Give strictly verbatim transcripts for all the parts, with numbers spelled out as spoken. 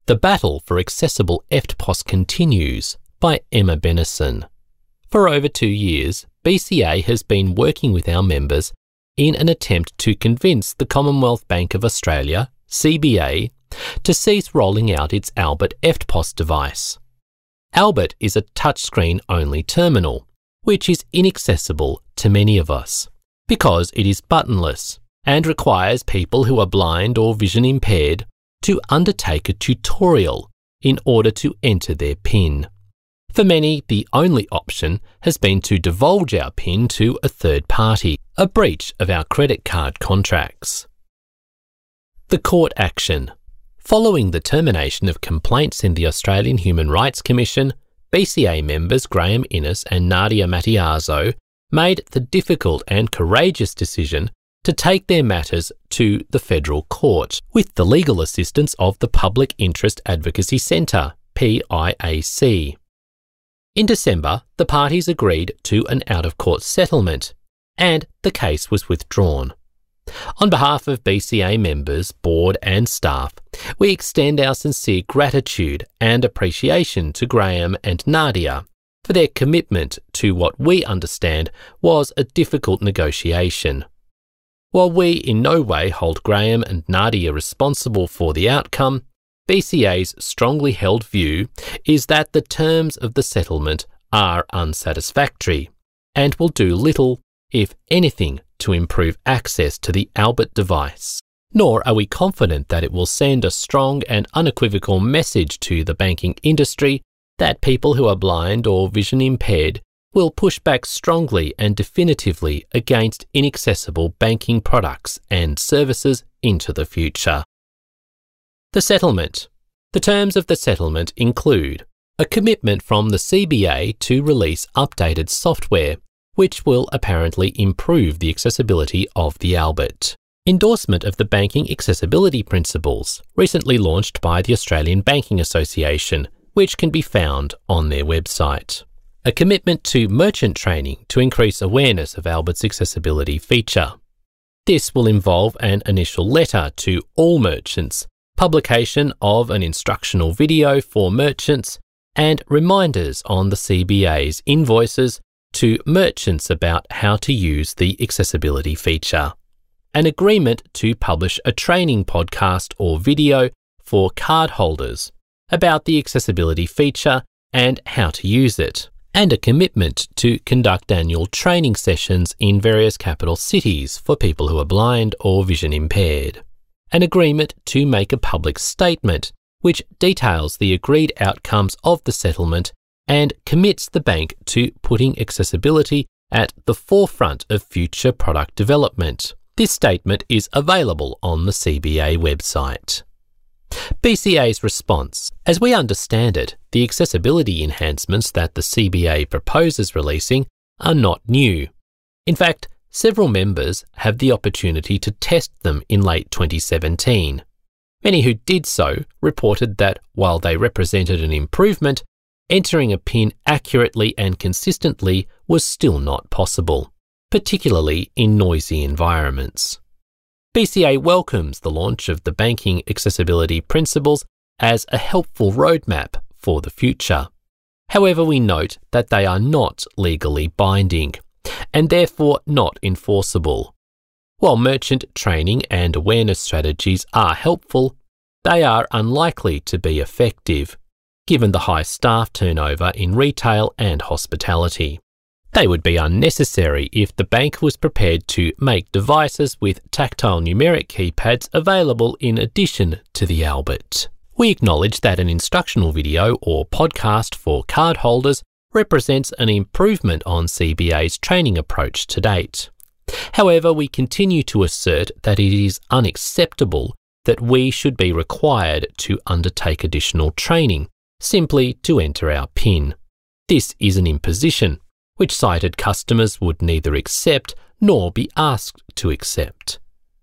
The Battle for Accessible E F T P O S continues by Emma Bennison. For over two years, B C A has been working with our members in an attempt to convince the Commonwealth Bank of Australia, C B A, to cease rolling out its Albert E F T P O S device. Albert is a touchscreen-only terminal, which is inaccessible to many of us because it is buttonless and requires people who are blind or vision impaired to undertake a tutorial in order to enter their PIN. For many, the only option has been to divulge our PIN to a third party, a breach of our credit card contracts. The court action. Following the termination of complaints in the Australian Human Rights Commission, B C A members Graham Innes and Nadia Matiazo made the difficult and courageous decision to take their matters to the Federal Court with the legal assistance of the Public Interest Advocacy Centre, P I A C. In December, the parties agreed to an out-of-court settlement, and the case was withdrawn. On behalf of B C A members, board and staff, we extend our sincere gratitude and appreciation to Graham and Nadia for their commitment to what we understand was a difficult negotiation. While we in no way hold Graham and Nadia responsible for the outcome, B C A's strongly held view is that the terms of the settlement are unsatisfactory and will do little, if anything, to improve access to the Albert device. Nor are we confident that it will send a strong and unequivocal message to the banking industry that people who are blind or vision impaired will push back strongly and definitively against inaccessible banking products and services into the future. The settlement. The terms of the settlement include a commitment from the C B A to release updated software, which will apparently improve the accessibility of the Albert. Endorsement of the Banking Accessibility Principles, recently launched by the Australian Banking Association, which can be found on their website. A commitment to merchant training to increase awareness of Albert's accessibility feature. This will involve an initial letter to all merchants, publication of an instructional video for merchants, and reminders on the C B A's invoices to merchants about how to use the accessibility feature. An agreement to publish a training podcast or video for cardholders about the accessibility feature and how to use it, and a commitment to conduct annual training sessions in various capital cities for people who are blind or vision impaired. An agreement to make a public statement which details the agreed outcomes of the settlement and commits the bank to putting accessibility at the forefront of future product development. This statement is available on the C B A website. B C A's response. As we understand it, the accessibility enhancements that the C B A proposes releasing are not new. In fact, several members have the opportunity to test them in late twenty seventeen. Many who did so reported that while they represented an improvement, entering a PIN accurately and consistently was still not possible, particularly in noisy environments. B C A welcomes the launch of the Banking Accessibility Principles as a helpful roadmap for the future. However, we note that they are not legally binding and therefore not enforceable. While merchant training and awareness strategies are helpful, they are unlikely to be effective, given the high staff turnover in retail and hospitality. They would be unnecessary if the bank was prepared to make devices with tactile numeric keypads available in addition to the Albert. We acknowledge that an instructional video or podcast for cardholders represents an improvement on C B A's training approach to date. However, we continue to assert that it is unacceptable that we should be required to undertake additional training simply to enter our PIN. This is an imposition which sighted customers would neither accept nor be asked to accept.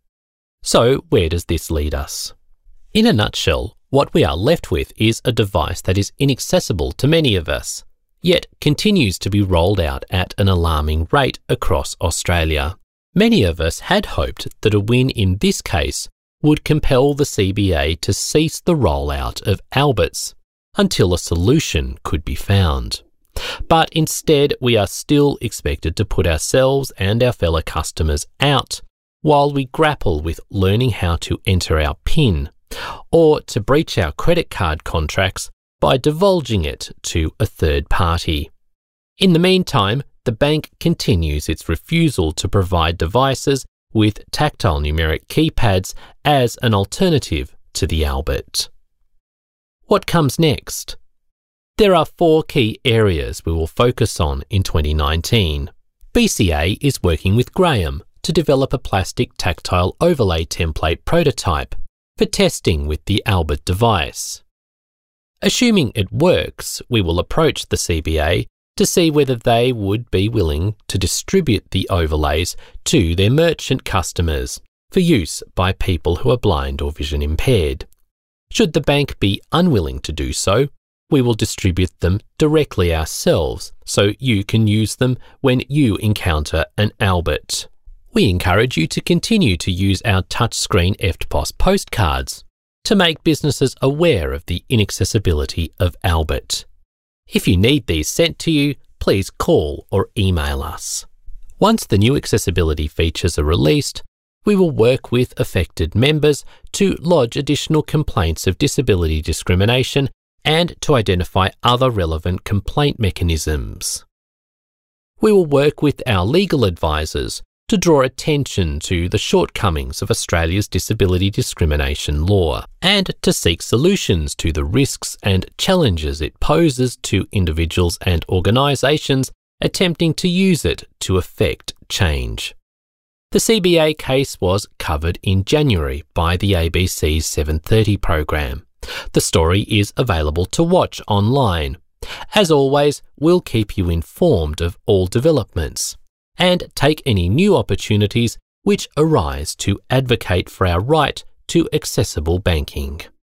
So, where does this lead us? In a nutshell, what we are left with is a device that is inaccessible to many of us, yet continues to be rolled out at an alarming rate across Australia. Many of us had hoped that a win in this case would compel the C B A to cease the rollout of Alberts until a solution could be found. But instead, we are still expected to put ourselves and our fellow customers out while we grapple with learning how to enter our PIN or to breach our credit card contracts by divulging it to a third party. In the meantime, the bank continues its refusal to provide devices with tactile numeric keypads as an alternative to the Albert. What comes next? There are four key areas we will focus on in twenty nineteen. B C A is working with Graham to develop a plastic tactile overlay template prototype for testing with the Albert device. Assuming it works, we will approach the C B A to see whether they would be willing to distribute the overlays to their merchant customers for use by people who are blind or vision impaired. Should the bank be unwilling to do so, we will distribute them directly ourselves so you can use them when you encounter an Albert. We encourage you to continue to use our touchscreen E F T P O S postcards to make businesses aware of the inaccessibility of Albert. If you need these sent to you, please call or email us. Once the new accessibility features are released, we will work with affected members to lodge additional complaints of disability discrimination and to identify other relevant complaint mechanisms. We will work with our legal advisors to draw attention to the shortcomings of Australia's disability discrimination law and to seek solutions to the risks and challenges it poses to individuals and organisations attempting to use it to effect change. The C B A case was covered in January by the A B C's seven thirty program. The story is available to watch online. As always, we'll keep you informed of all developments and take any new opportunities which arise to advocate for our right to accessible banking.